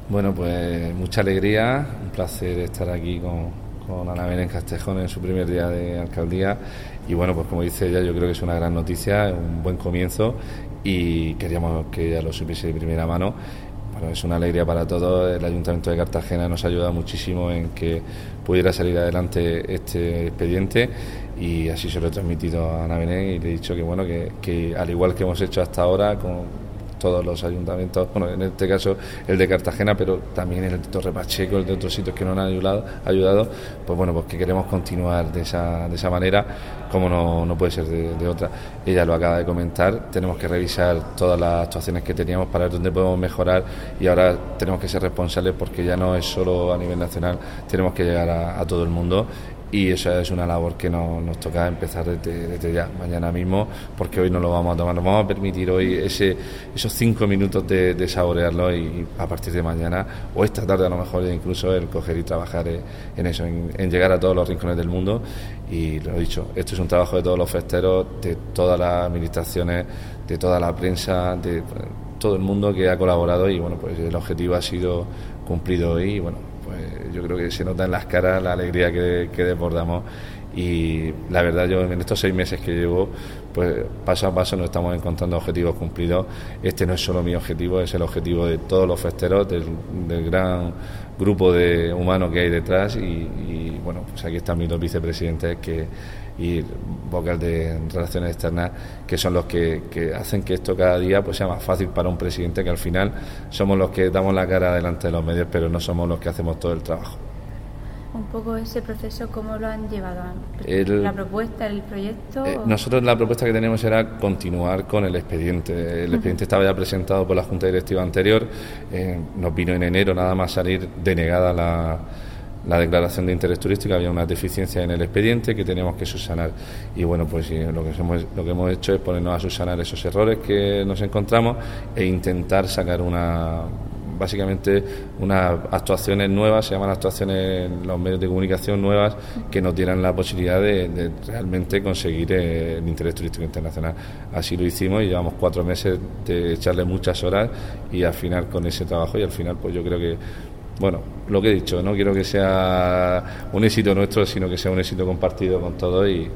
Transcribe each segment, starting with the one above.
Bueno, pues mucha alegría, un placer estar aquí con Ana Belén Castejón en su primer día de alcaldía y bueno, pues como dice ella, yo creo que es una gran noticia, es un buen comienzo y queríamos que ella lo supiese de primera mano. Bueno, es una alegría para todos, el Ayuntamiento de Cartagena nos ha ayudado muchísimo en que pudiera salir adelante este expediente y así se lo he transmitido a Ana Belén y le he dicho que bueno, que al igual que hemos hecho hasta ahora con todos los ayuntamientos, bueno, en este caso el de Cartagena, pero también el de Torre Pacheco, el de otros sitios que nos han ayudado, pues bueno, pues que queremos continuar de esa manera, como no puede ser de otra. Ella lo acaba de comentar, tenemos que revisar todas las actuaciones que teníamos para ver dónde podemos mejorar y ahora tenemos que ser responsables porque ya no es solo a nivel nacional, tenemos que llegar a todo el mundo. Y esa es una labor que nos toca empezar desde ya, mañana mismo, porque hoy no lo vamos a tomar, nos vamos a permitir hoy esos 5 minutos de saborearlo y a partir de mañana, o esta tarde a lo mejor incluso, el coger y trabajar en eso, en llegar a todos los rincones del mundo. Y lo he dicho, esto es un trabajo de todos los festeros, de todas las administraciones, de toda la prensa, de todo el mundo que ha colaborado y bueno, pues el objetivo ha sido cumplido hoy y bueno, pues yo creo que se nota en las caras la alegría que desbordamos y la verdad yo en estos 6 meses que llevo pues paso a paso nos estamos encontrando objetivos cumplidos. Este no es solo mi objetivo, es el objetivo de todos los festeros, del gran grupo de humanos que hay detrás y bueno, pues aquí están mis 2 vicepresidentes y vocal de Relaciones Externas, que son los que hacen que esto cada día pues sea más fácil para un presidente, que al final somos los que damos la cara delante de los medios, pero no somos los que hacemos todo el trabajo. Un poco ese proceso, ¿cómo lo han llevado? ¿La propuesta, el proyecto? Nosotros la propuesta que tenemos era continuar con el expediente. El expediente estaba ya presentado por la Junta Directiva anterior, nos vino en enero nada más salir denegada la declaración de interés turístico, había una deficiencia en el expediente que teníamos que subsanar y bueno, pues lo que hemos hecho es ponernos a subsanar esos errores que nos encontramos e intentar sacar básicamente unas actuaciones nuevas, se llaman actuaciones en los medios de comunicación nuevas, que nos dieran la posibilidad de realmente conseguir el interés turístico internacional. Así lo hicimos y llevamos 4 meses de echarle muchas horas y al final con ese trabajo y al final pues yo creo que bueno, lo que he dicho, no quiero que sea un éxito nuestro, sino que sea un éxito compartido con todos y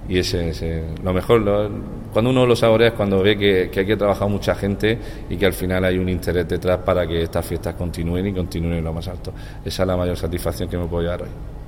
ese lo mejor, cuando uno lo saborea es cuando ve que aquí ha trabajado mucha gente y que al final hay un interés detrás para que estas fiestas continúen y continúen en lo más alto. Esa es la mayor satisfacción que me puedo llevar hoy.